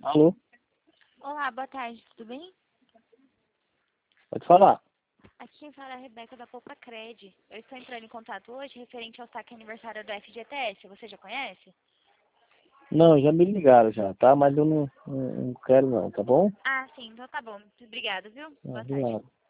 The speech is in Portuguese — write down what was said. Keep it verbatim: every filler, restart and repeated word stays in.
Alô? Olá, boa tarde, tudo bem? Pode falar. Aqui quem fala é a Rebeca da Poupa Cred. Eu estou entrando em contato hoje referente ao saque aniversário do F G T S. Você já conhece? Não, já me ligaram já, tá? Mas eu não, não, não quero não, tá bom? Ah, sim, então tá bom. Obrigada, viu? Ah, Boa de tarde. nada.